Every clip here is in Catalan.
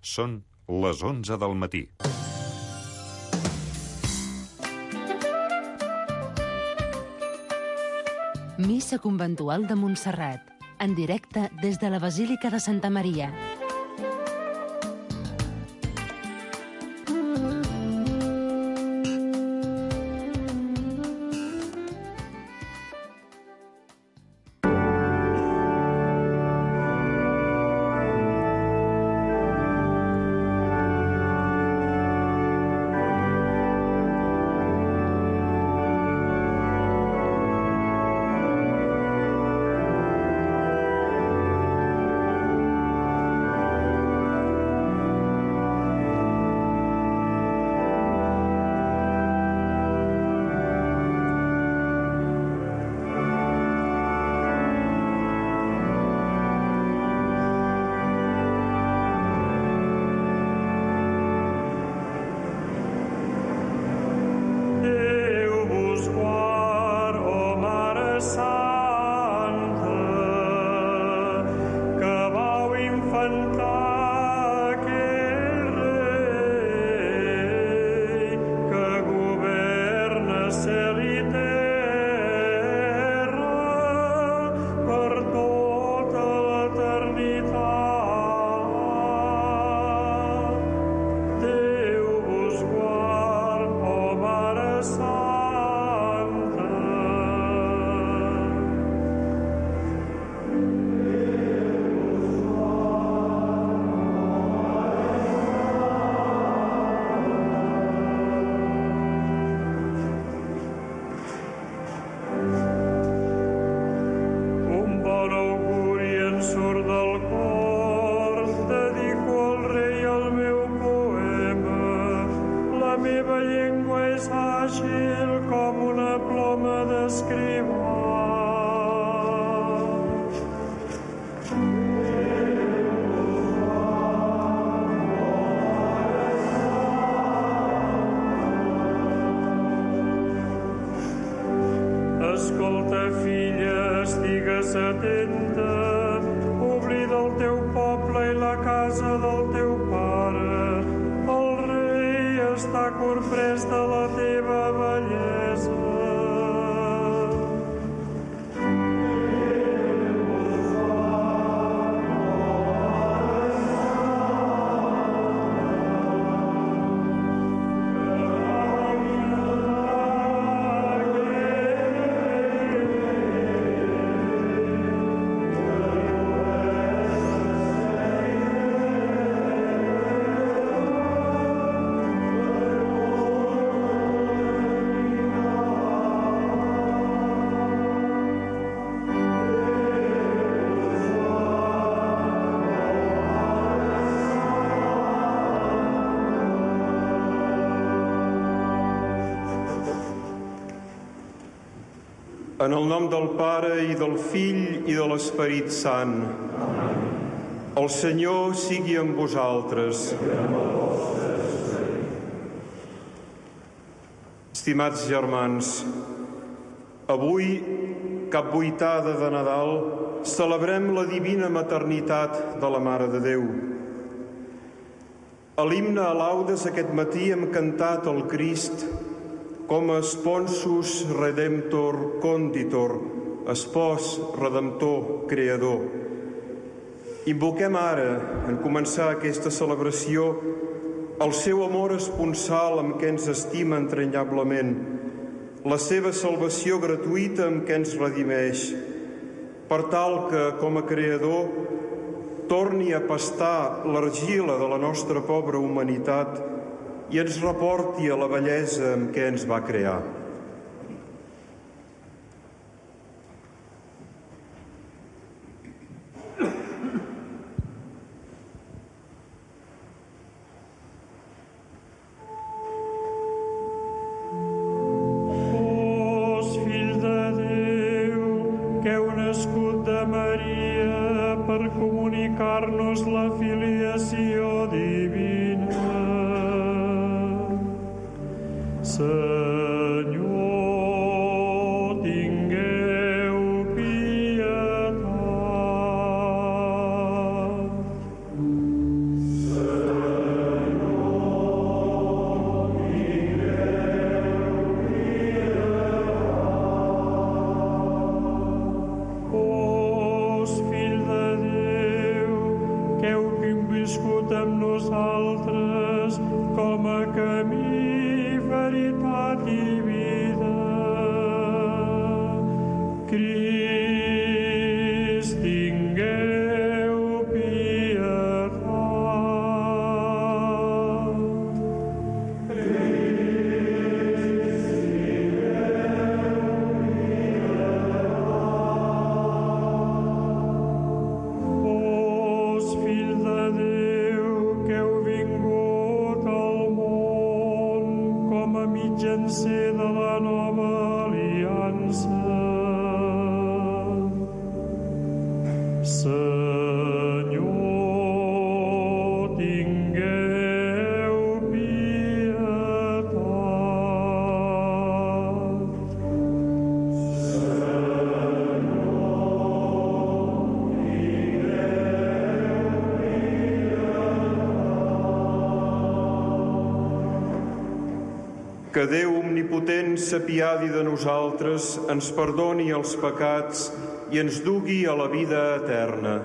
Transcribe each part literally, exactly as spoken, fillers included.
Són les onze del matí. Missa conventual de Montserrat, en directe des de la Basílica de Santa Maria. En el nom del Pare, i del Fill, i de l'Esperit Sant. El Senyor sigui amb vosaltres. Estimats germans, avui, cap vuitada de Nadal, celebrem la divina maternitat de la Mare de Déu. A l'himne a laudes aquest matí hem cantat el Crist com a sponsus redemptor conditor, espòs redemptor creador. Invoquem ara, en començar aquesta celebració, el seu amor esponsal amb què ens estima entranyablement, la seva salvació gratuïta amb què ens redimeix, per tal que, com a creador, torni a pastar l'argila de la nostra pobra humanitat i ens reporti a la bellesa amb què ens va crear. comunicar-nos la filiació divina. Senyor, tingueu pietat. Senyor. hem viscut amb nosaltres com a camí, veritat i vida. Crist, tingueu pietat. Vós, fill de Déu, que heu vingut al món com a mitjancer de la nova aliança. Senyor, tingueu pietat. Que Déu omnipotent s'apiadi de nosaltres, ens perdoni els pecats i ens dugui a la vida eterna.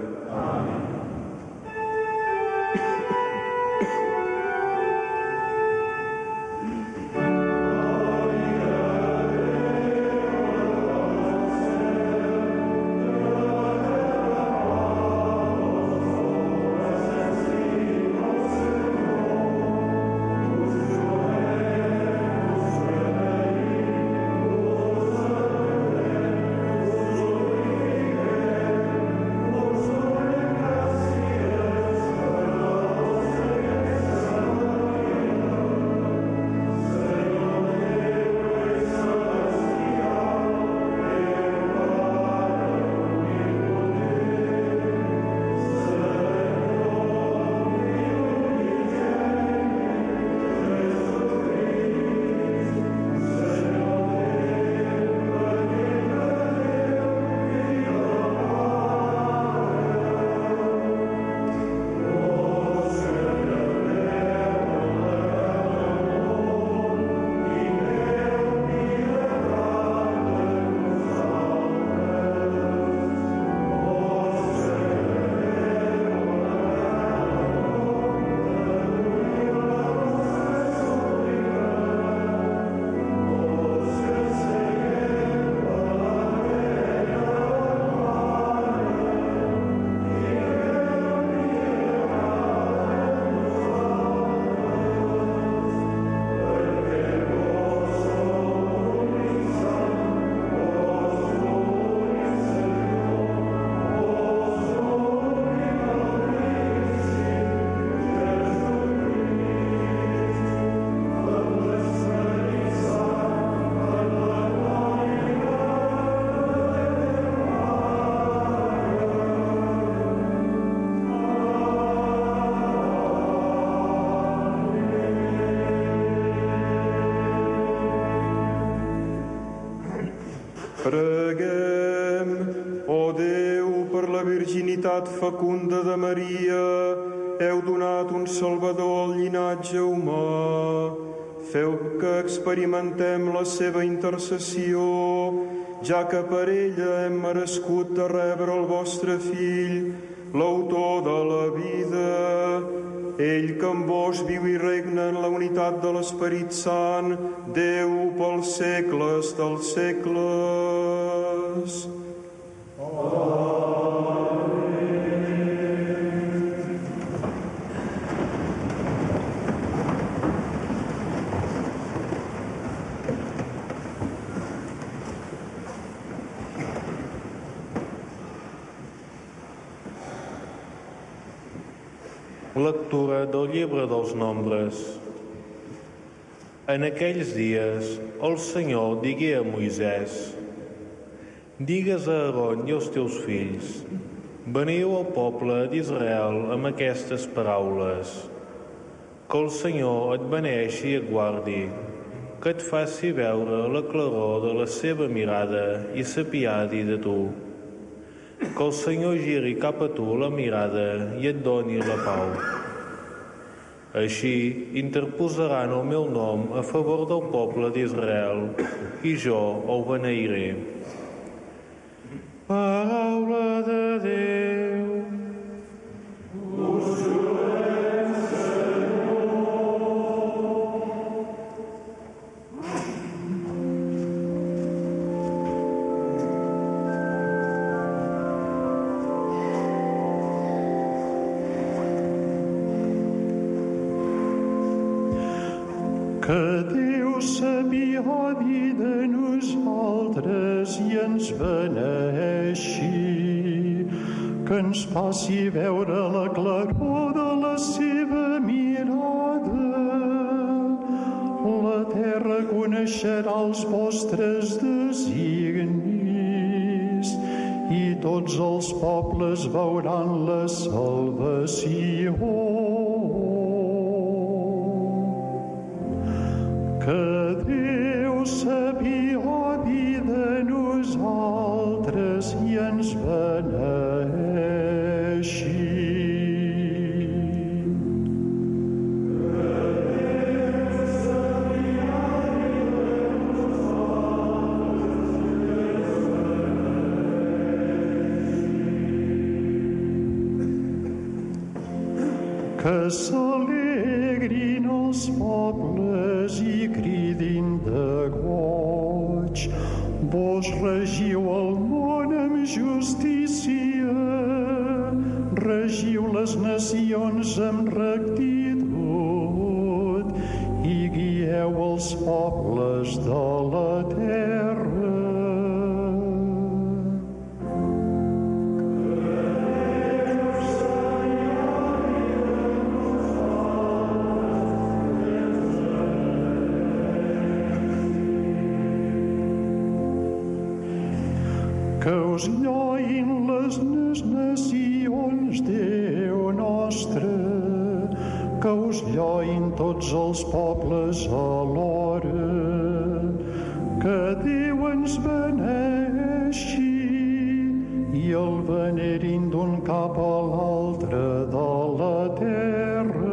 Preguem, ó Déu, per la virginitat fecunda de Maria, heu donat un Salvador al llinatge humà. Feu que experimentem la seva intercessió, ja que per ella hem merescut de rebre el vostre Fill, l'autor de la vida. Ell que amb vos viu i regna en la unitat de l'Esperit Sant, Déu pels segles dels segles. Lectura del llibre dels Nombres. En aquells dies, el Senyor digué a Moisès: digues a Aaron i als teus fills: veniu al poble d'Israel amb aquestes paraules. Que el Senyor et beneixi i et guardi, que et faci veure la claror de la seva mirada i s'apiadi de tu. Que el Senyor giri cap a tu la mirada i et doni la pau. Així interposaran el meu nom a favor del poble d'Israel i jo el beneiré. Paraula de Déu. Que Déu s'apiadi de nosaltres i ens beneeixi, que ens faci veure la claror de la seva mirada. La terra coneixerà els vostres designis i tots els pobles veuran la salvació. Que Déu s'apiadi de nosaltres i ens beneeixi. Que s'alegrin els pobles i cridin de goig. Vos regiu el món amb justícia, regiu les nacions amb rectitud i guieu els pobles de la terra. Que us lloin les nacions, Déu nostre, que us lloin tots els pobles alhora, que Déu ens beneeixi i el venerin d'un cap a l'altre de la terra.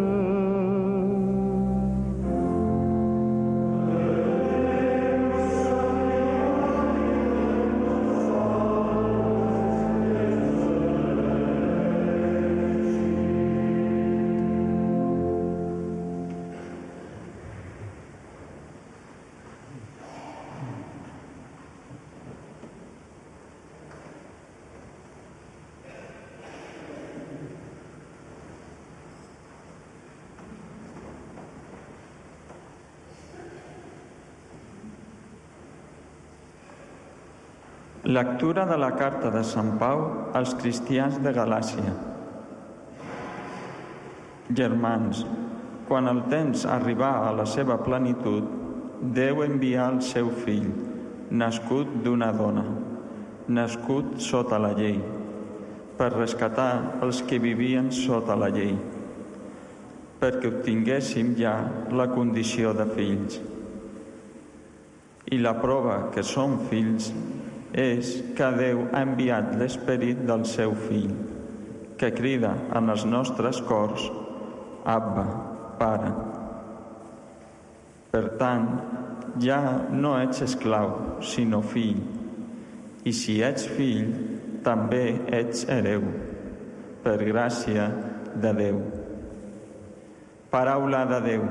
Lectura de la carta de Sant Pau als cristians de Galàcia. Germans, quan el temps arribà a la seva plenitud, Déu envià el seu fill, nascut d'una dona, nascut sota la llei, per rescatar els que vivien sota la llei, perquè obtinguéssim ja la condició de fills. I la prova que som fills és que Déu ha enviat l'esperit del seu fill, que crida en els nostres cors, Abba, Pare. Per tant, ja no ets esclau, sinó fill, i si ets fill, també ets hereu, per gràcia de Déu. Paraula de Déu.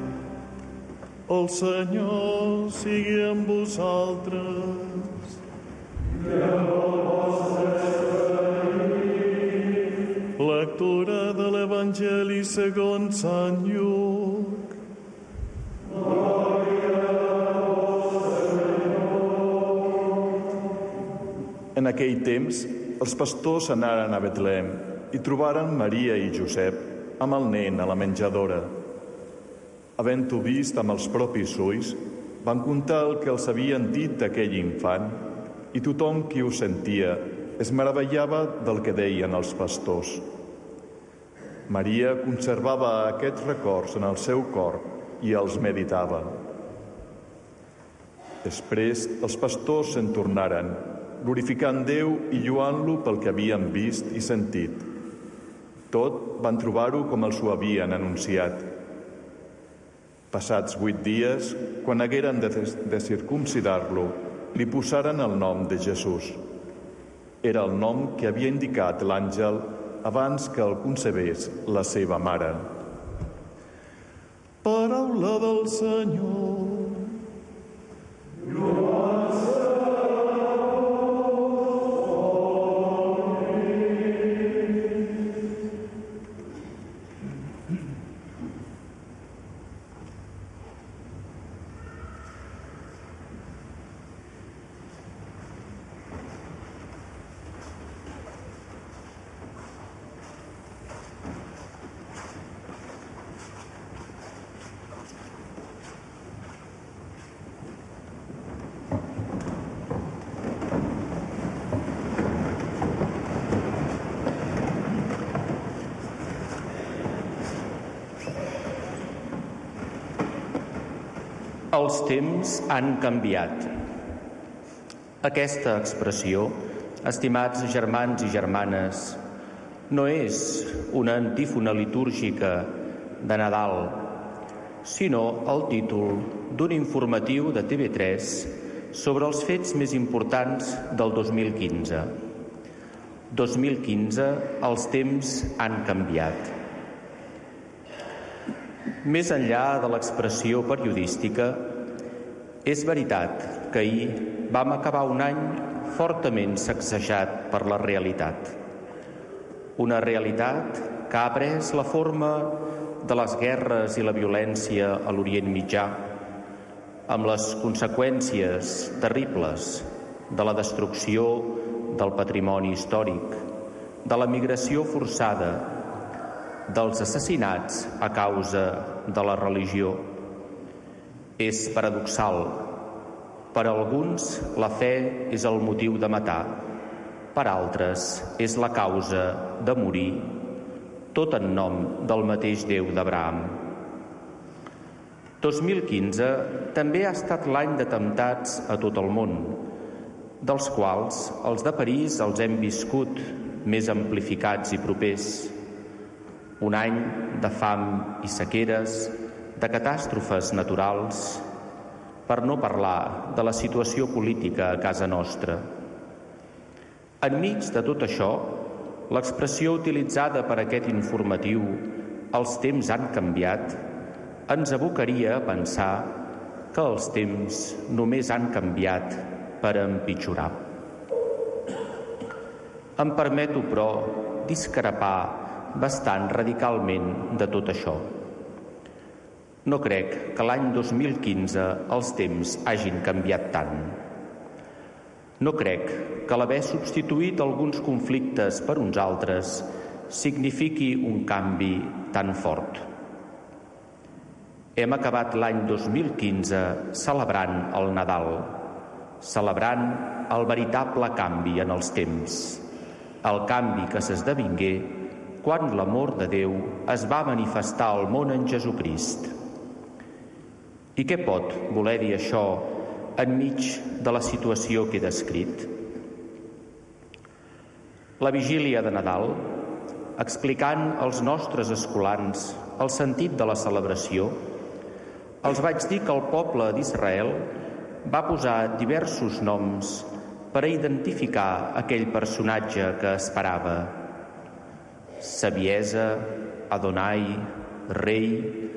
El Senyor sigui amb vosaltres. Lectura de l'Evangeli segons Sant Lluc. En aquell temps, els pastors anaren a Betlem i trobaren Maria i Josep amb el nen a la menjadora. Havent-ho vist amb els propis ulls, van contar el que els havien dit d'aquell infant i tothom qui ho sentia es meravellava del que deien els pastors. Maria conservava aquests records en el seu cor i els meditava. Després els pastors se'n tornaren, glorificant Déu i lloant-lo pel que havien vist i sentit. Tot van trobar-ho com els ho havien anunciat. Passats vuit dies, quan hagueren de, de circumcidar-lo, li posaren el nom de Jesús. Era el nom que havia indicat l'àngel abans que el concebés la seva mare. Paraula del Senyor. Els temps han canviat. Aquesta expressió, estimats germans i germanes, no és una antífona litúrgica de Nadal, sinó el títol d'un informatiu de T V tres sobre els fets més importants del dos mil quinze. dos mil quinze, els temps han canviat. Més enllà de l'expressió periodística, és veritat que ahir vam acabar un any fortament sacsejat per la realitat. Una realitat que ha pres la forma de les guerres i la violència a l'Orient Mitjà, amb les conseqüències terribles de la destrucció del patrimoni històric, de la migració forçada, dels assassinats a causa de la religió. És paradoxal. Per a alguns, la fe és el motiu de matar. Per altres, és la causa de morir, tot en nom del mateix Déu d'Abraham. dos mil quinze també ha estat l'any d'atemptats a tot el món, dels quals els de París els hem viscut més amplificats i propers. Un any de fam i sequeres, de catàstrofes naturals, per no parlar de la situació política a casa nostra. Enmig de tot això, l'expressió utilitzada per aquest informatiu, els temps han canviat, ens abocaria a pensar que els temps només han canviat per empitjorar. Em permeto, però, discrepar bastant radicalment de tot això. No crec que l'any dos mil quinze els temps hagin canviat tant. No crec que l'haver substituït alguns conflictes per uns altres signifiqui un canvi tan fort. Hem acabat l'any dos mil quinze celebrant el Nadal, celebrant el veritable canvi en els temps, el canvi que s'esdevingué quan l'amor de Déu es va manifestar al món en Jesucrist. I què pot voler dir això enmig de la situació que he descrit? La vigília de Nadal, explicant als nostres escolans el sentit de la celebració, els vaig dir que el poble d'Israel va posar diversos noms per a identificar aquell personatge que esperava. Saviesa, Adonai, Rei,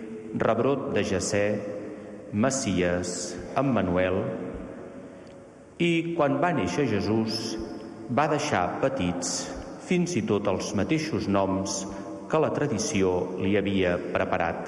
Rebrot de Jessè, Messies, Emmanuel. I quan va néixer Jesús, va deixar petits fins i tot els mateixos noms que la tradició li havia preparat.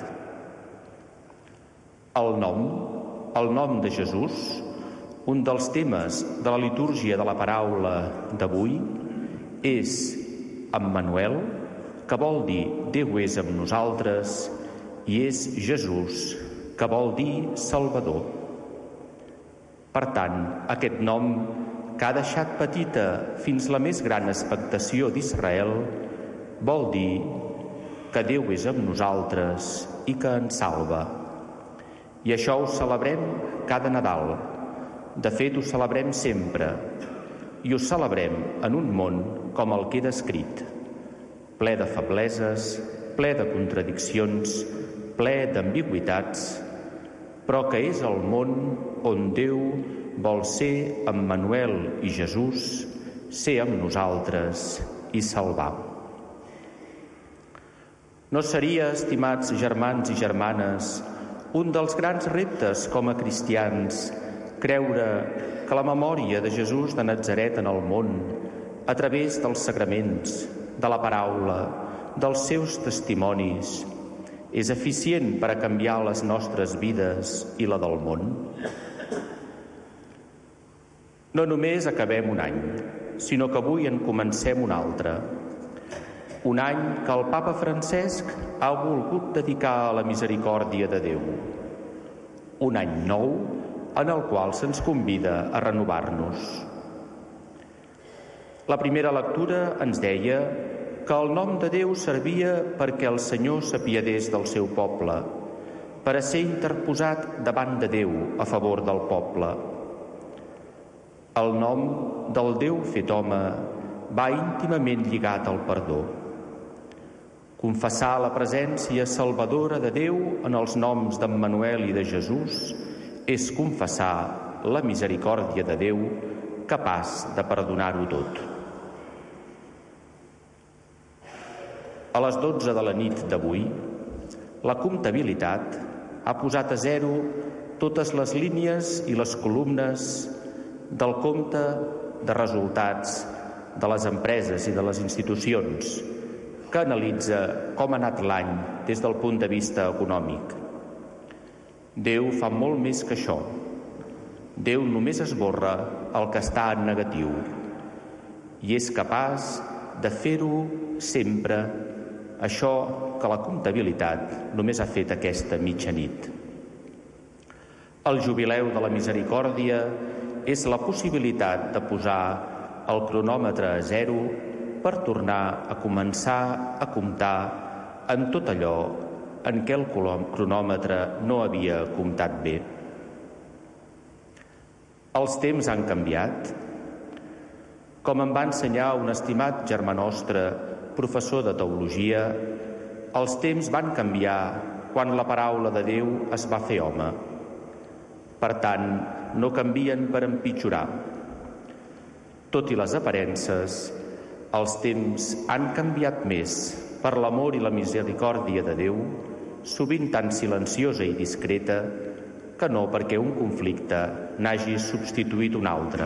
El nom, el nom de Jesús, un dels temes de la litúrgia de la paraula d'avui, és Emmanuel, que vol dir Déu és amb nosaltres, i és Jesús, que vol dir Salvador. Per tant, aquest nom, que ha deixat petita fins la més gran expectació d'Israel, vol dir que Déu és amb nosaltres i que ens salva. I això ho celebrem cada Nadal. De fet, ho celebrem sempre. I ho celebrem en un món com el que he descrit, ple de febleses, ple de contradiccions, ple d'ambigüitats, però que és el món on Déu vol ser Emmanuel i Jesús, ser amb nosaltres i salvar. No seria, estimats germans i germanes, un dels grans reptes com a cristians creure que la memòria de Jesús de Natzaret en el món, a través dels sagraments, de la paraula, dels seus testimonis, és eficient per a canviar les nostres vides i la del món? No només acabem un any, sinó que avui en comencem un altre. Un any que el Papa Francesc ha volgut dedicar a la misericòrdia de Déu. Un any nou en el qual se'ns convida a renovar-nos. La primera lectura ens deia que el nom de Déu servia perquè el Senyor s'apiadés del seu poble, per a ser interposat davant de Déu a favor del poble. El nom del Déu fet home va íntimament lligat al perdó. Confessar la presència salvadora de Déu en els noms d'Emmanuel i de Jesús és confessar la misericòrdia de Déu capaç de perdonar-ho tot. A les dotze de la nit d'avui, la comptabilitat ha posat a zero totes les línies i les columnes del compte de resultats de les empreses i de les institucions, que analitza com ha anat l'any des del punt de vista econòmic. Déu fa molt més que això. Déu només esborra el que està en negatiu i és capaç de fer-ho sempre, això que la comptabilitat només ha fet aquesta mitjanit. El jubileu de la misericòrdia és la possibilitat de posar el cronòmetre a zero per tornar a començar a comptar en tot allò en què el cronòmetre no havia comptat bé. Els temps han canviat. Com em va ensenyar un estimat germà nostre, professor de teologia, els temps van canviar quan la paraula de Déu es va fer home. Per tant, no canvien per empitjorar. Tot i les aparences, els temps han canviat més per l'amor i la misericòrdia de Déu, sovint tan silenciosa i discreta, que no perquè un conflicte n'hagi substituït un altre.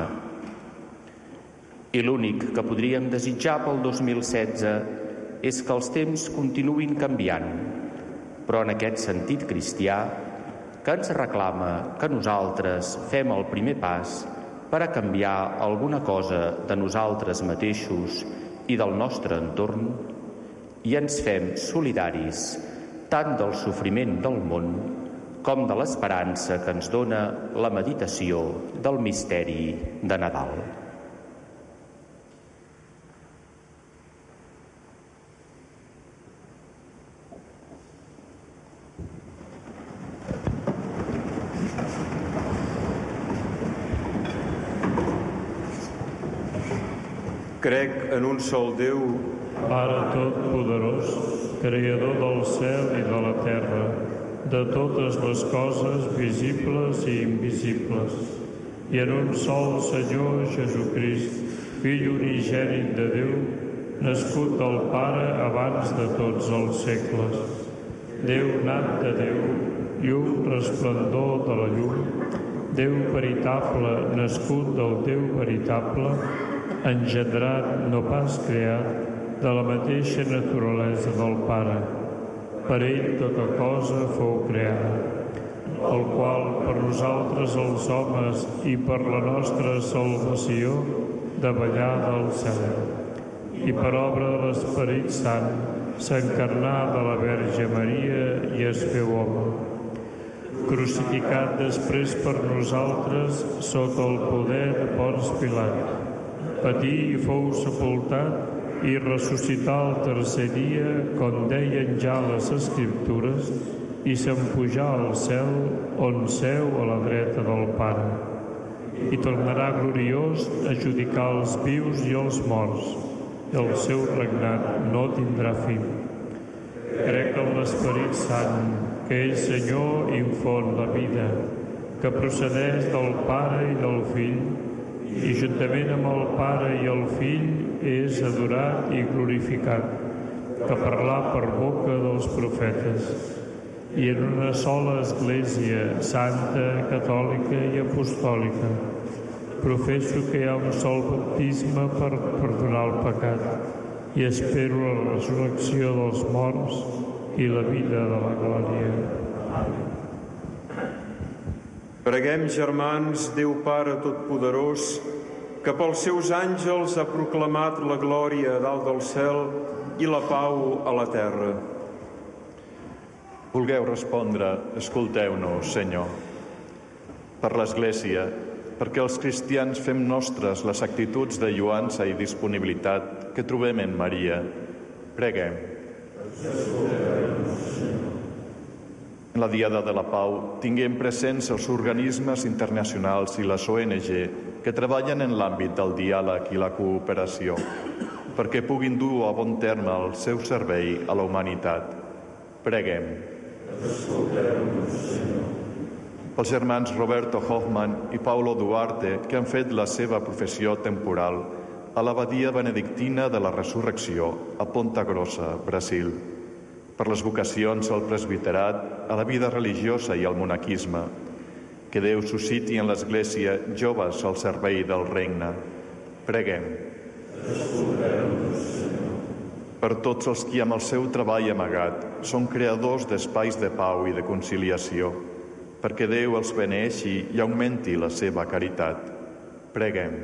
I l'únic que podríem desitjar pel dos mil setze és que els temps continuïn canviant, però en aquest sentit cristià que ens reclama que nosaltres fem el primer pas per a canviar alguna cosa de nosaltres mateixos i del nostre entorn i ens fem solidaris tant del sofriment del món com de l'esperança que ens dona la meditació del misteri de Nadal. Crec en un sol Déu, Pare Totpoderós, Creador del cel i de la terra, de totes les coses visibles i invisibles, i en un sol Senyor Jesucrist, Fill unigènit de Déu, nascut del Pare abans de tots els segles, Déu nat de Déu, llum resplendor de la llum, Déu veritable, nascut del Déu veritable, engendrat, no pas creat, de la mateixa naturalesa del Pare. Per ell tota cosa fou creada, el qual per nosaltres els homes i per la nostra salvació davallà del cel. I per obra de l'Esperit Sant s'encarnà de la Verge Maria i es feu home. Crucificat després per nosaltres sota el poder de Ponç Pilat, patí i fou sepultat i ressuscità el tercer dia, com deien ja les Escriptures, i se'n pujà al cel, on seu a la dreta del Pare. I tornarà gloriós a judicar els vius i els morts, i el seu regnat no tindrà fi. Crec en l'Esperit Sant, que és Senyor i font la vida, que procedeix del Pare i del Fill, i juntament amb el Pare i el Fill és adorat i glorificat, que parlà per boca dels profetes, i en una sola Església santa, catòlica i apostòlica. Professo que hi ha un sol baptisme per perdonar el pecat i espero la resurrecció dels morts i la vida de la glòria. Preguem, germans, Déu Pare Totpoderós, que pels seus àngels ha proclamat la glòria a dalt del cel i la pau a la terra. Vulgueu respondre, escolteu-nos, Senyor. Per l'Església, perquè els cristians fem nostres les actituds de lluança i disponibilitat que trobem en Maria, preguem. En la Diada de la Pau tinguem presents els organismes internacionals i les O N G que treballen en l'àmbit del diàleg i la cooperació perquè puguin dur a bon terme el seu servei a la humanitat. Preguem. Pels germans Roberto Hoffman i Paulo Duarte, que han fet la seva professió temporal a l'abadia benedictina de la Resurrecció a Ponta Grossa, Brasil. Per les vocacions al presbiterat, a la vida religiosa i al monaquisme. Que Déu susciti en l'Església joves al servei del regne. Preguem. Per tots els qui amb el seu treball amagat són creadors d'espais de pau i de conciliació, perquè Déu els beneixi i augmenti la seva caritat. Preguem.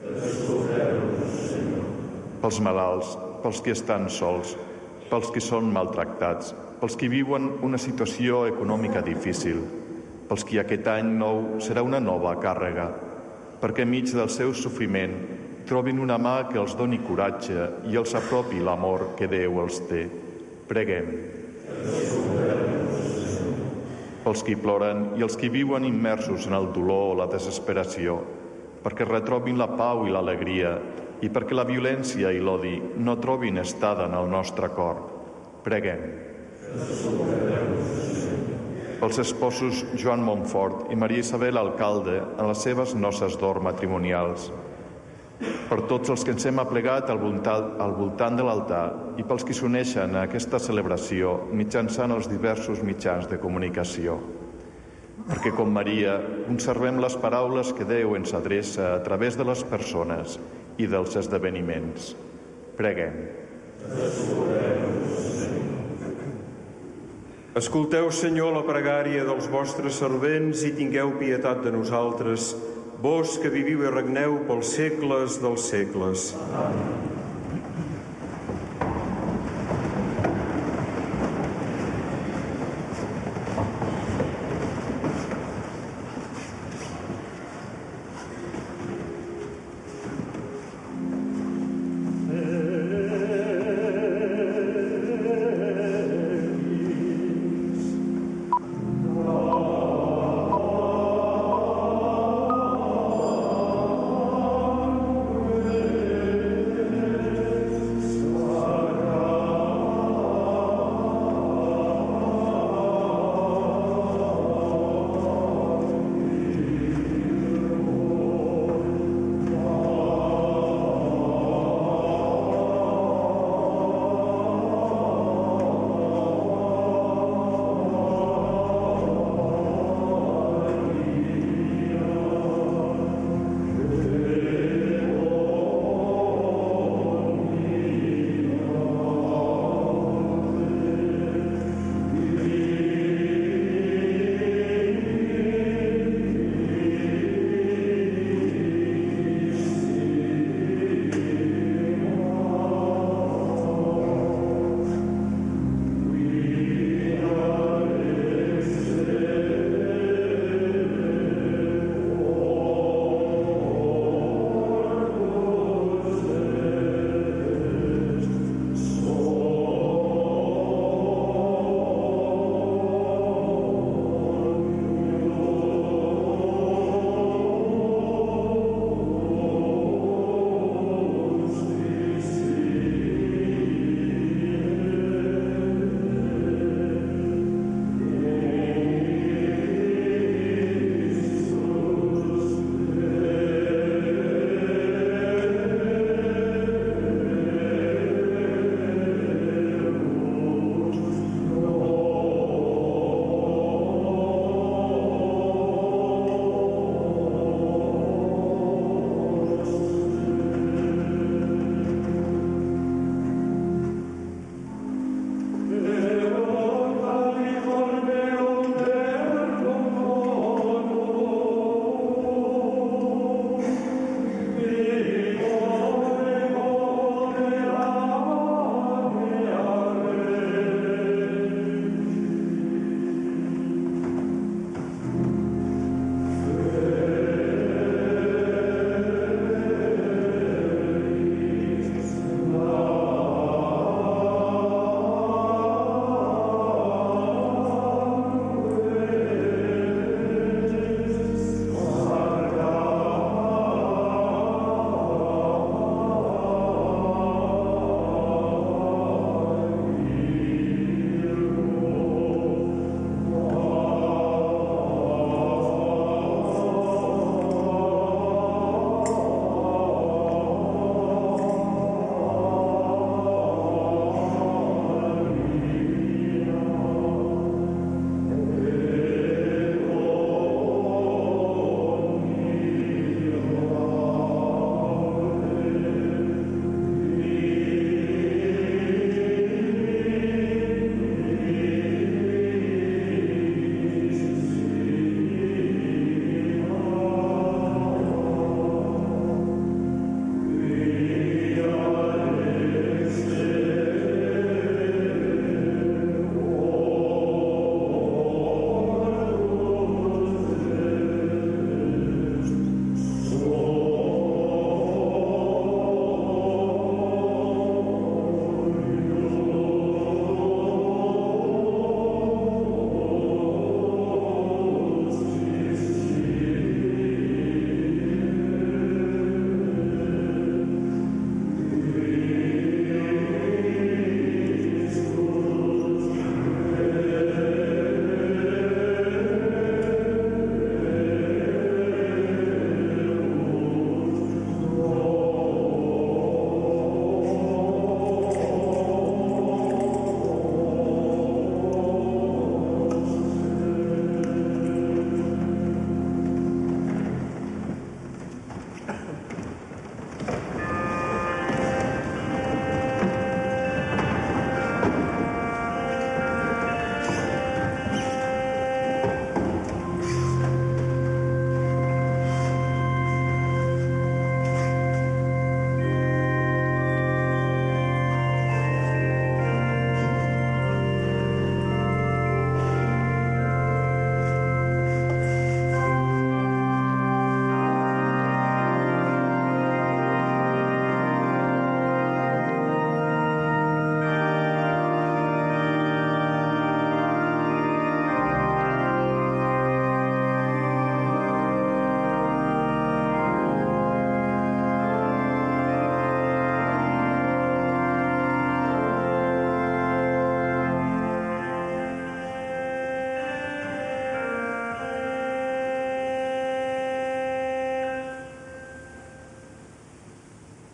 Pels malalts, pels qui estan sols, pels qui són maltractats, pels qui viuen una situació econòmica difícil, pels qui aquest any nou serà una nova càrrega, perquè enmig del seu sofriment trobin una mà que els doni coratge i els apropi l'amor que Déu els té. Preguem. Pels qui ploren i els qui viuen immersos en el dolor o la desesperació, perquè retrobin la pau i l'alegria i perquè la violència i l'odi no trobin estada en el nostre cor. Preguem. Pels esposos Joan Montfort i Maria Isabel Alcalde en les seves noces d'or matrimonials. Per tots els que ens hem aplegat al voltant, al voltant de l'altar i pels que s'uneixen a aquesta celebració mitjançant els diversos mitjans de comunicació. Perquè com Maria conservem les paraules que Déu ens adreça a través de les persones i dels esdeveniments. Preguem. Escolteu, Senyor, la pregària dels vostres servents i tingueu pietat de nosaltres, vós que viviu i regneu pels segles dels segles. Amén.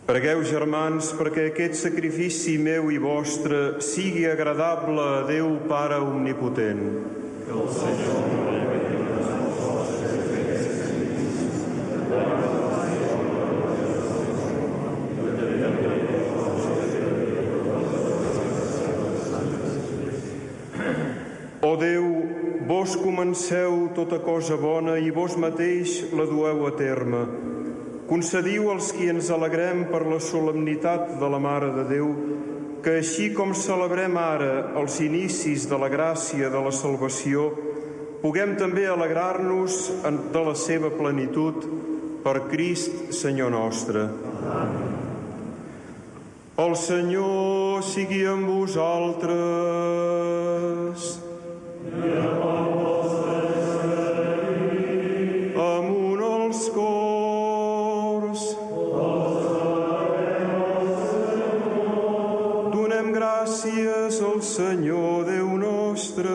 Pregueu, germans, perquè aquest sacrifici meu i vostre sigui agradable a Déu Pare Omnipotent. Que el Senyor O Déu, vos comenceu tota cosa bona i vos mateix la dueu a terme. Concediu als qui ens alegrem per la solemnitat de la Mare de Déu que així com celebrem ara els inicis de la gràcia de la salvació, puguem també alegrar-nos de la seva plenitud per Crist, Senyor nostre. El Senyor sigui amb vosaltres. Amunt els cors. Donem gràcies al Senyor Déu nostre.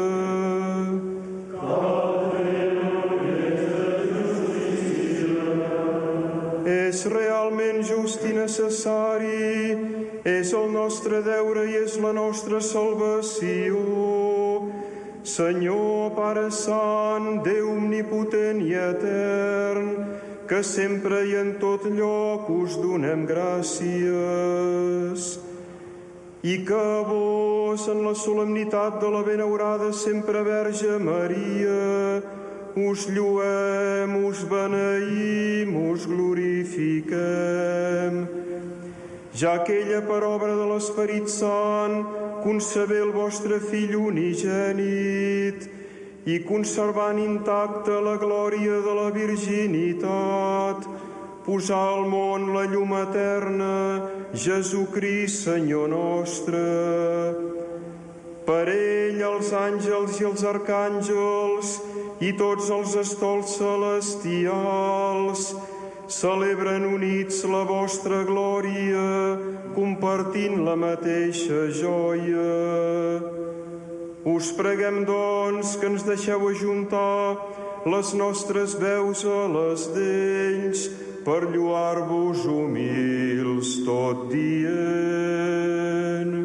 És realment just i necessari, és el nostre deure i és la nostra salvació. Senyor, Pare Sant, Déu omnipotent i etern, que sempre i en tot lloc us donem gràcies, i que a vos, en la solemnitat de la benaurada sempre Verge Maria, us lluem, us beneïm, us glorifiquem, ja que ella, per obra de l'Esperit Sant, concebé el vostre Fill unigènit i conservant intacta la glòria de la virginitat, posà al món la llum eterna, Jesucrist, Senyor nostre. Per ell, els àngels i els arcàngels i tots els estols celestials celebren units la vostra glòria, compartint la mateixa joia. Us preguem, doncs, que ens deixeu ajuntar les nostres veus a les d'ells per lloar-vos humils tot dient.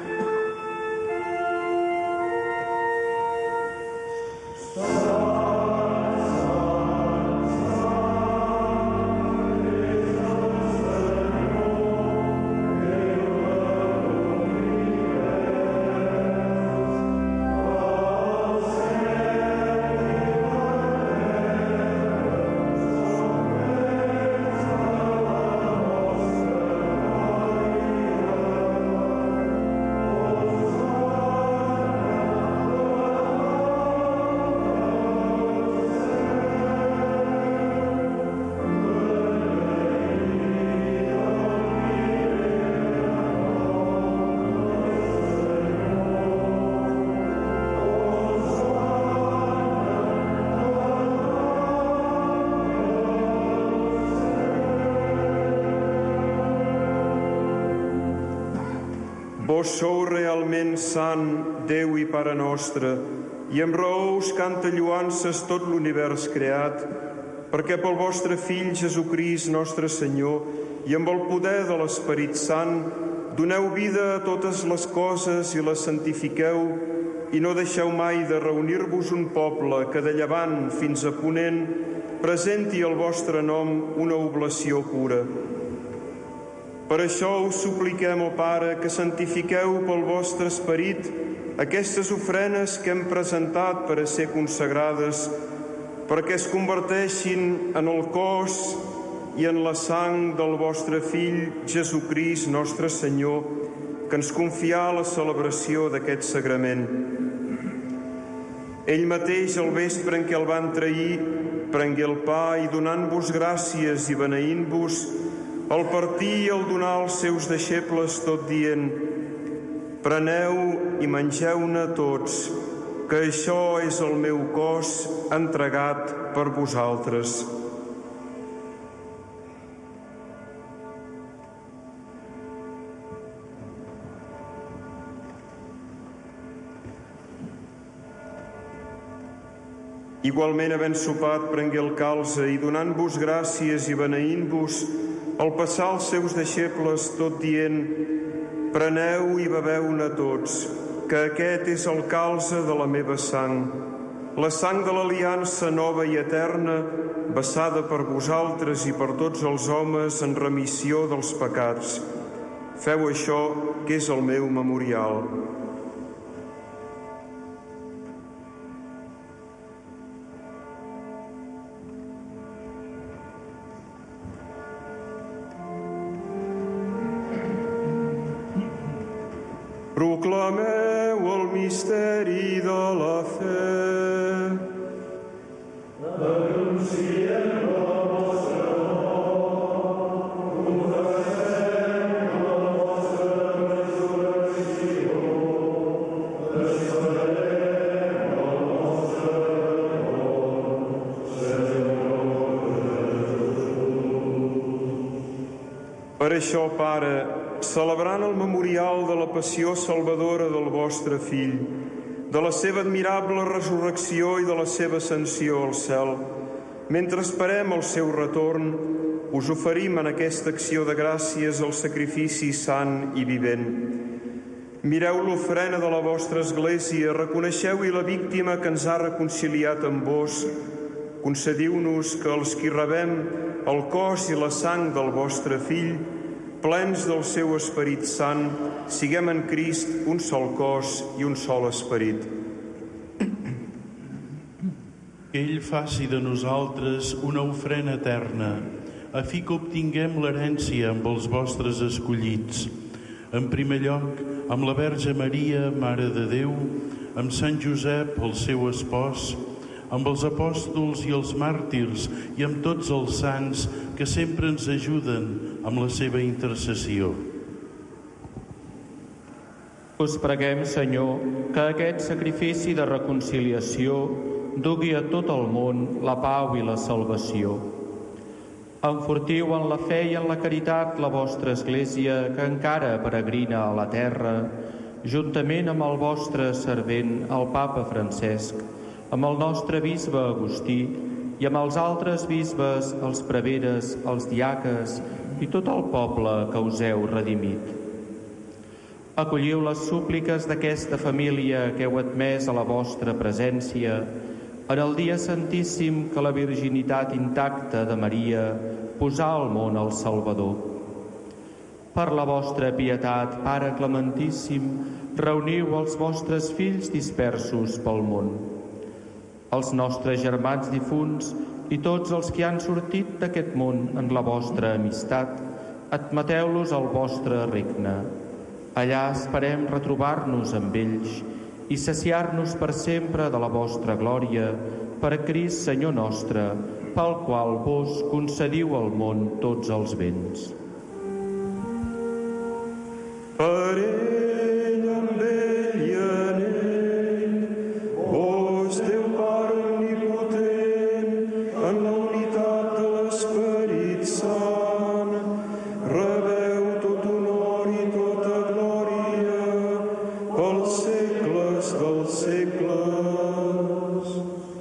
Vos sou realment sant, Déu i Pare nostre, i amb raó us canta lloances tot l'univers creat, perquè pel vostre Fill Jesucrist, nostre Senyor, i amb el poder de l'Esperit Sant, doneu vida a totes les coses i les santifiqueu, i no deixeu mai de reunir-vos un poble que de llevant fins a ponent presenti al vostre nom una oblació pura. Per això us supliquem, ó Pare, que santifiqueu pel vostre esperit aquestes ofrenes que hem presentat per a ser consagrades, perquè es converteixin en el cos i en la sang del vostre Fill, Jesucrist, nostre Senyor, que ens confià la celebració d'aquest sagrament. Ell mateix, al vespre en què el van trair, prengué el pa i donant-vos gràcies i beneint-vos, al partir i al donar als seus deixebles tot dient: preneu i mengeu-ne tots, que això és el meu cos entregat per vosaltres. Igualment, havent sopat, prengué el calze i donant-vos gràcies i beneint-vos, Al passar els seus deixebles tot dient: preneu i beveu-ne tots, que aquest és el calze de la meva sang, la sang de l'aliança nova i eterna, vessada per vosaltres i per tots els homes en remissió dels pecats. Feu això, que és el meu memorial. Proclameu el misteri de la fe. Anunciem la vostra mort, proclamem la vostra resurrecció, esperem la vostra mort, Senyor Jesús. Per això, Pare, celebrant el memorial de la passió salvadora del vostre Fill, de la seva admirable resurrecció i de la seva ascensió al cel, mentre esperem el seu retorn, us oferim en aquesta acció de gràcies el sacrifici sant i vivent. Mireu l'ofrena de la vostra Església, reconeixeu-hi la víctima que ens ha reconciliat amb vos. Concediu-nos que els qui rebem el cos i la sang del vostre Fill, plens del seu Esperit Sant, siguem en Crist un sol cos i un sol esperit. Que ell faci de nosaltres una ofrena eterna, a fi que obtinguem l'herència amb els vostres escollits. En primer lloc, amb la Verge Maria, Mare de Déu, amb Sant Josep, el seu espòs, amb els apòstols i els màrtirs i amb tots els sants que sempre ens ajuden amb la seva intercessió. Us preguem, Senyor, que aquest sacrifici de reconciliació dugui a tot el món la pau i la salvació. Enfortiu en la fe i en la caritat la vostra Església, que encara peregrina a la terra, juntament amb el vostre servent, el Papa Francesc, amb el nostre bisbe Agustí i amb els altres bisbes, els preveres, els diaques i tot el poble que us heu redimit. Acolliu les súpliques d'aquesta família que heu admès a la vostra presència en el dia santíssim que la virginitat intacta de Maria posà al món el Salvador. Per la vostra pietat, Pare clementíssim, reuniu els vostres fills dispersos pel món. Els nostres germans difunts i tots els que han sortit d'aquest món en la vostra amistat, admeteu-los al vostre regne. Allà esperem retrobar-nos amb ells i saciar-nos per sempre de la vostra glòria, per Crist Senyor nostre, pel qual vos concediu al món tots els béns. Per ell, amb ell i en ell, vos, Déu Pare omnipotent, en la unitat de l'Esperit Sant, rebeu tot honor i tota glòria pels segles dels segles.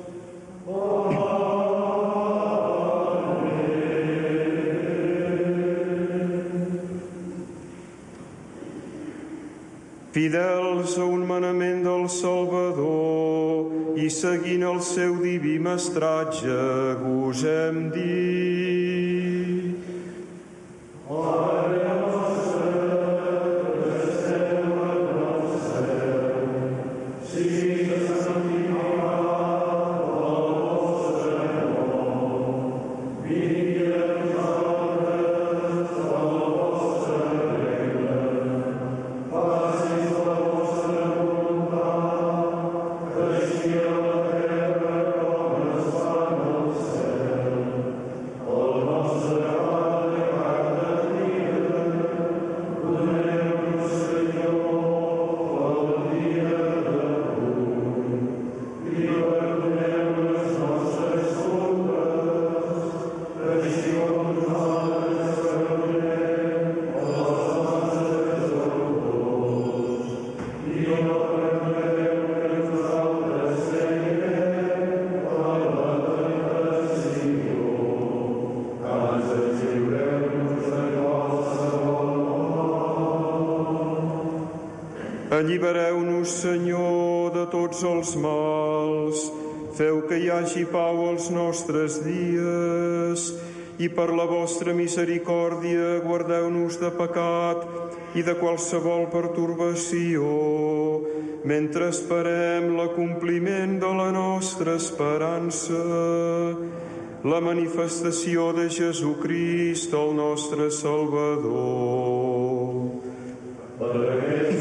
Fidels a un manament del Salvador i seguint el seu diví mestratge, gosem dir: Pare nostre, que esteu en el cel, sigui santificat el vostre nom, vingui a nosaltres el vostre regne, faci Oh, Allibereu-nos, Senyor, de tots els mals. Feu que hi hagi pau als nostres dies i per la vostra misericòrdia guardeu-nos de pecat i de qualsevol pertorbació, mentre esperem l'acompliment de la nostra esperança, la manifestació de Jesucrist, el nostre Salvador. Aleluia.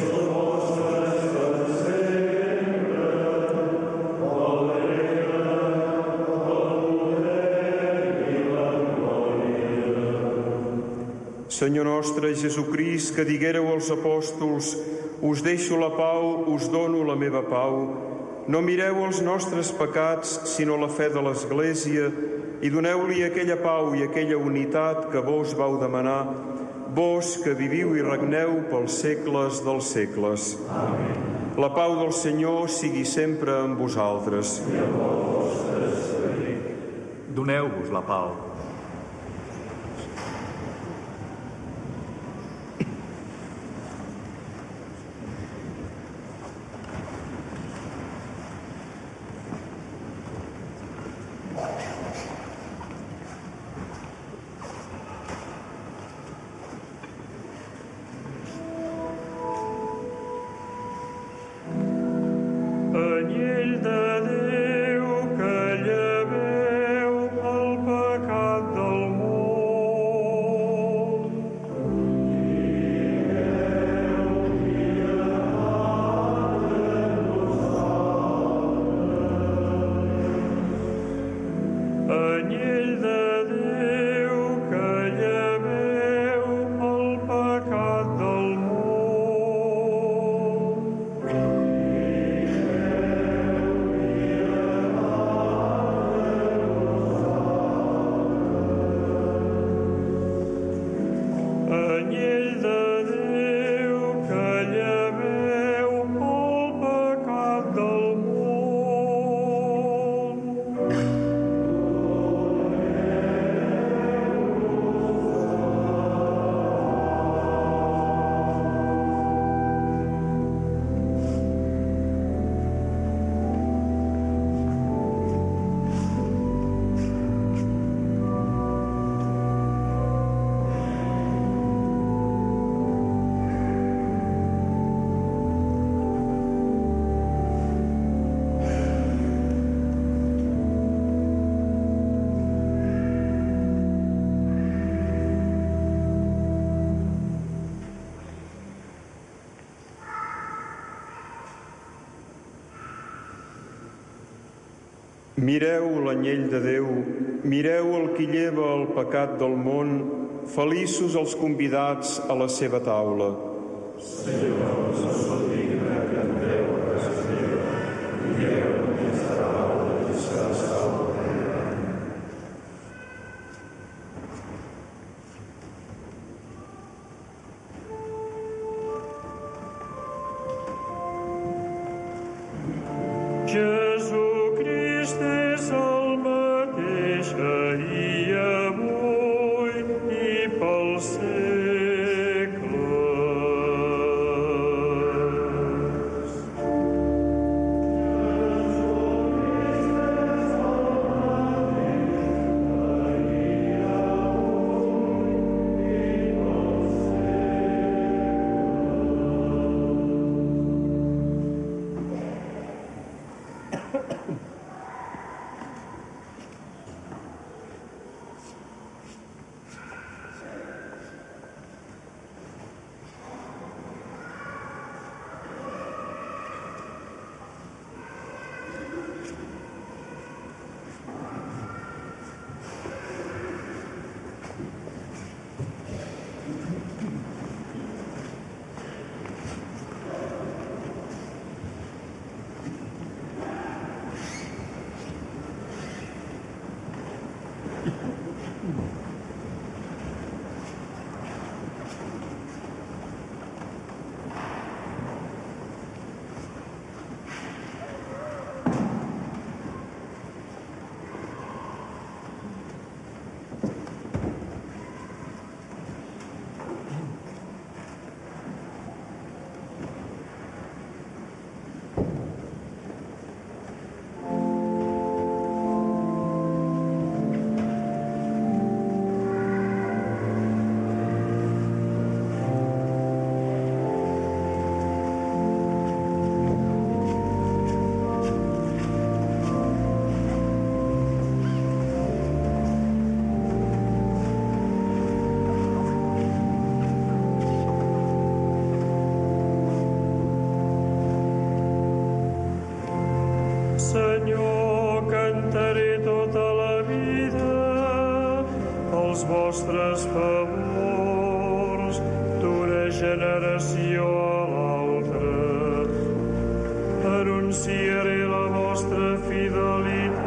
Senyor nostre Jesucrist, que diguéreu als apòstols: us deixo la pau, us dono la meva pau, no mireu els nostres pecats, sinó la fe de l'Església, i doneu-li aquella pau i aquella unitat que vos vau demanar, vos que viviu i regneu pels segles dels segles. Amén. La pau del Senyor sigui sempre amb vosaltres. Doneu-vos la pau. Mireu l'anyell de Déu, mireu el qui lleva el pecat del món, feliços els convidats a la seva taula. Senyor, no sóc digne que entreu a casa meva, mireu aquesta taula que serà salva. Jesucrist és el mateix ahir, avui i pel segle. els vostres favors d'una generació a l'altra. Anunciaré la vostra fidelitat.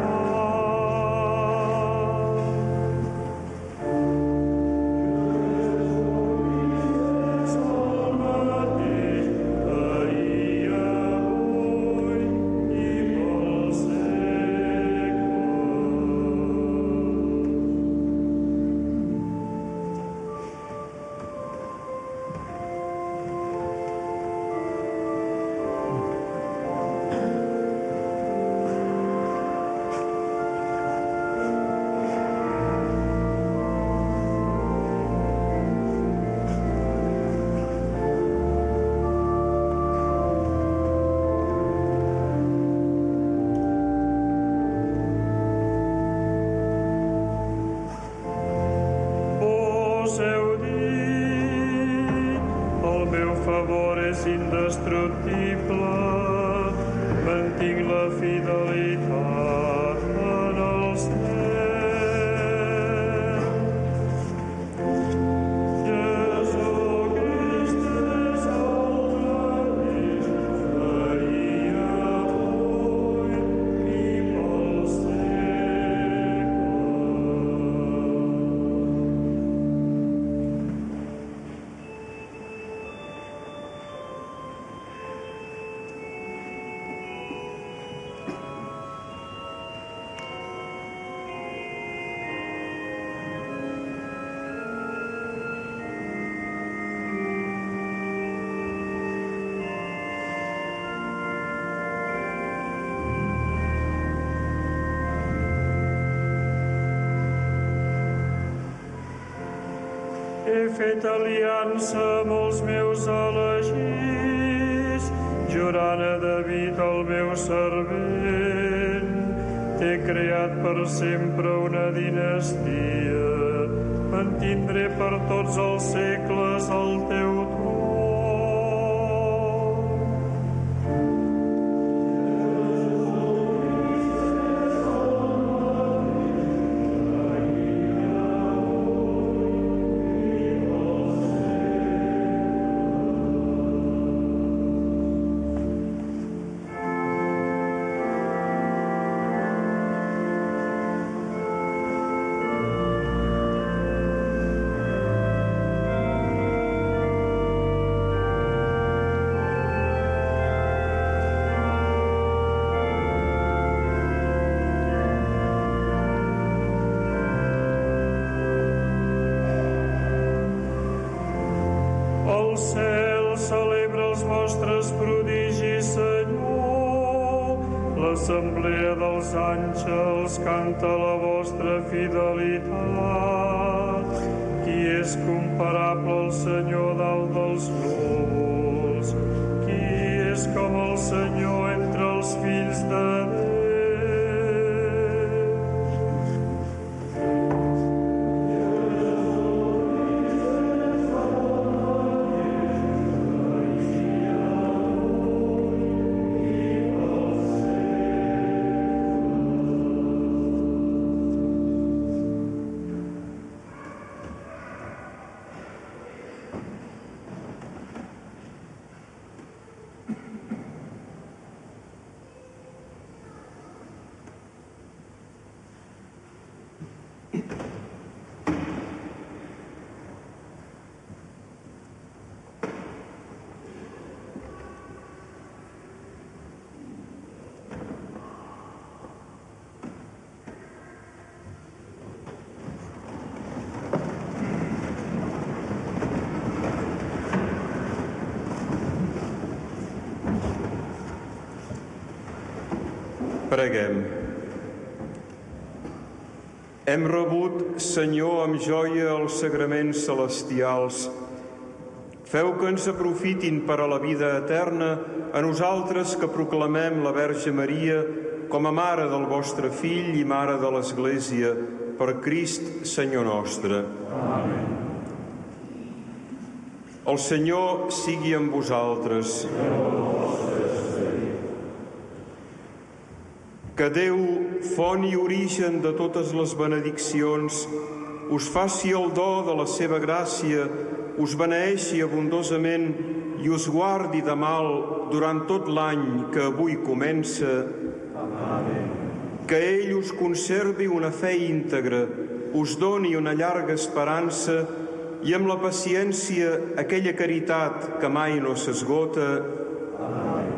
Indestructible, mantinc la fidelitat en el cel. Jesucrist és el Rei, Maria avui i pel segle. He fet aliança amb els meus elegits, jurant a David el meu servent. T'he creat per sempre una dinastia, mantindré per tots els segles el teu tron. El cel celebra els vostres prodigis, Senyor. L'assemblea dels àngels canta la vostra fidelitat. Qui és comparable al Senyor dalt dels núvols? Qui és com el Senyor entre els fills de Déu? Preguem. Hem rebut, Senyor, amb joia els sagraments celestials. Feu que ens aprofitin per a la vida eterna a nosaltres que proclamem la Verge Maria com a mare del vostre Fill i mare de l'Església, per Crist, Senyor nostre. Amén. El Senyor sigui amb vosaltres. Que Déu, font i origen de totes les benediccions, us faci el do de la seva gràcia, us beneeixi abundosament i us guardi de mal durant tot l'any que avui comença. Amén. Que ell us conservi una fe íntegra, us doni una llarga esperança i amb la paciència aquella caritat que mai no s'esgota. Amén.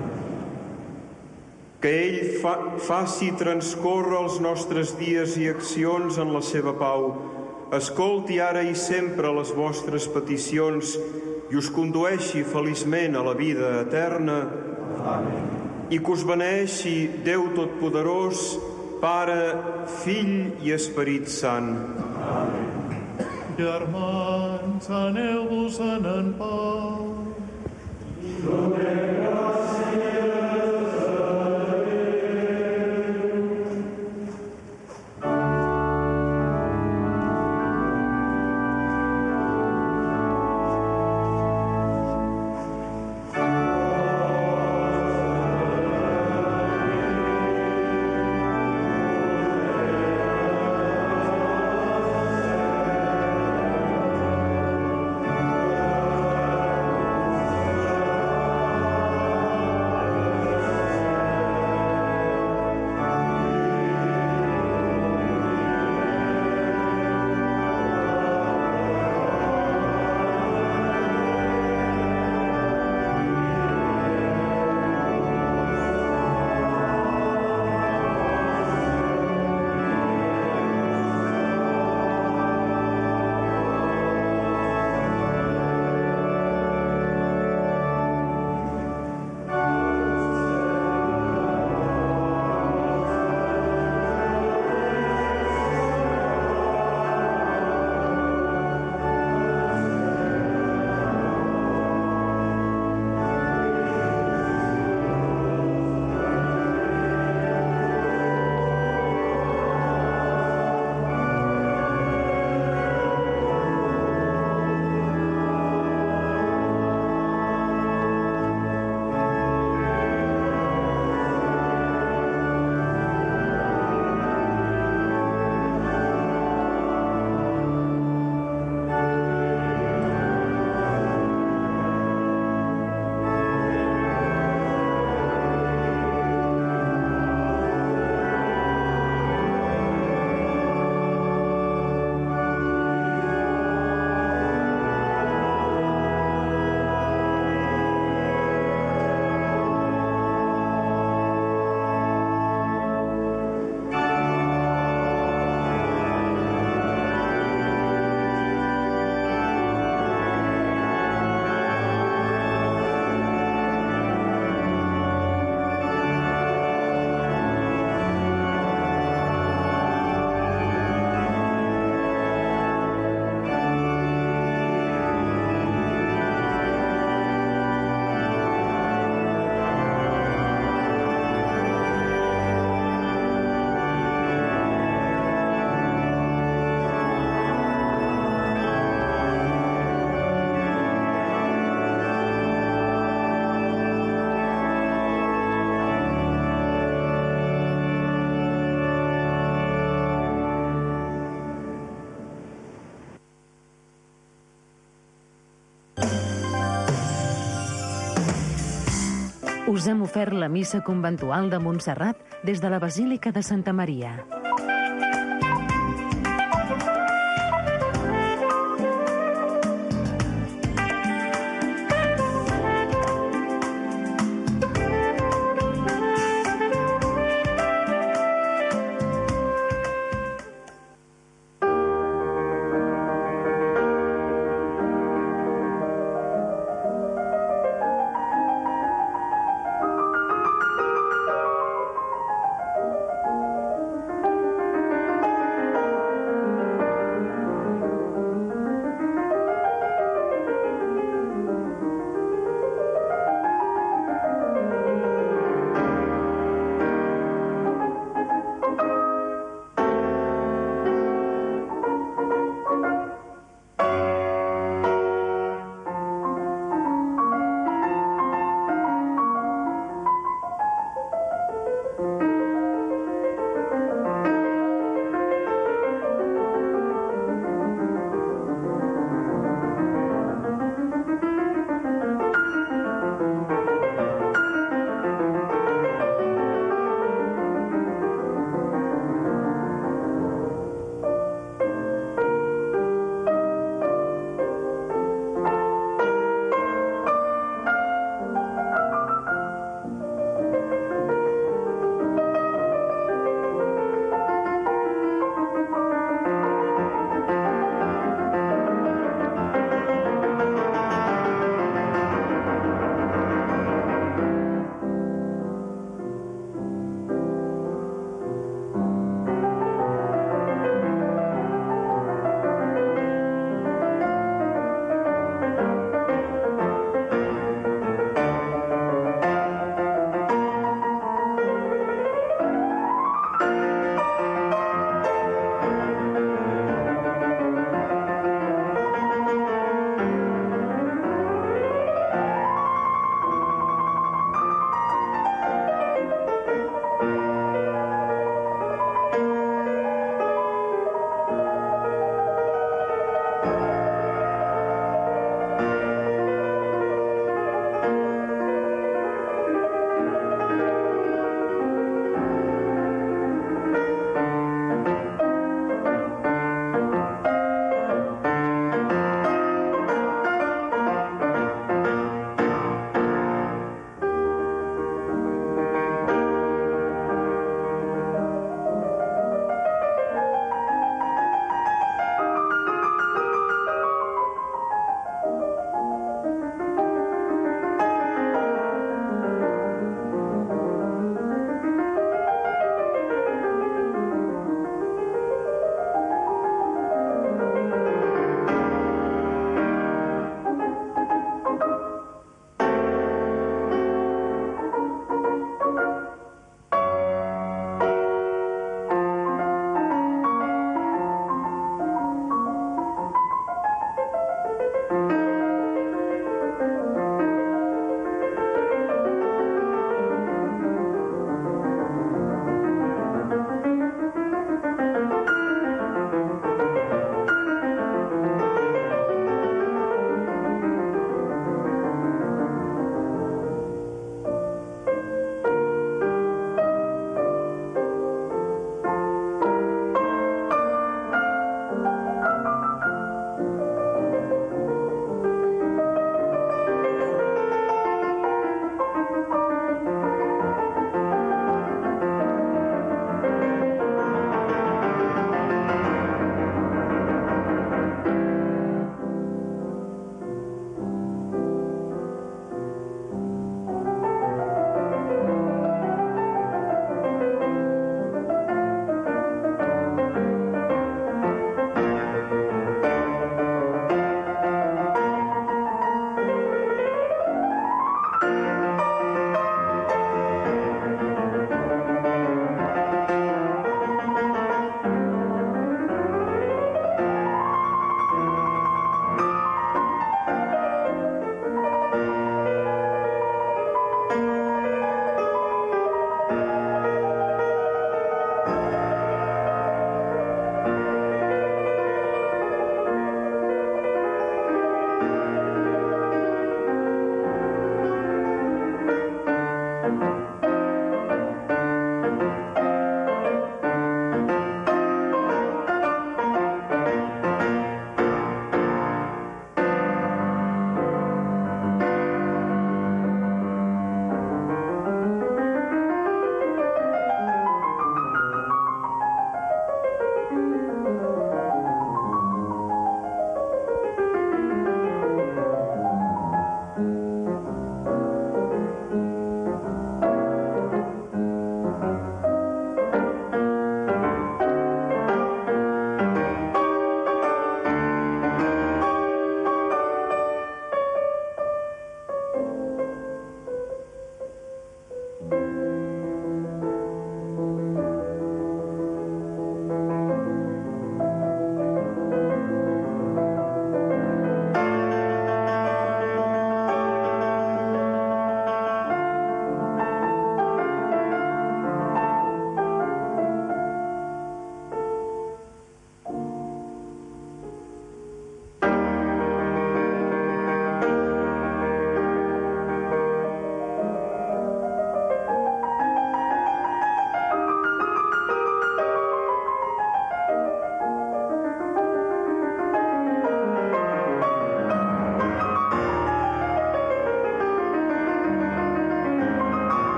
Que ell fa, faci transcórrer els nostres dies i accions en la seva pau, escolti ara i sempre les vostres peticions i us condueixi feliçment a la vida eterna. Amén. I que us beneeixi Déu Totpoderós, Pare, Fill i Esperit Sant. Amén. Germans, aneu-vos-en en pau. Donem gràcies. Us hem ofert la missa conventual de Montserrat des de la Basílica de Santa Maria.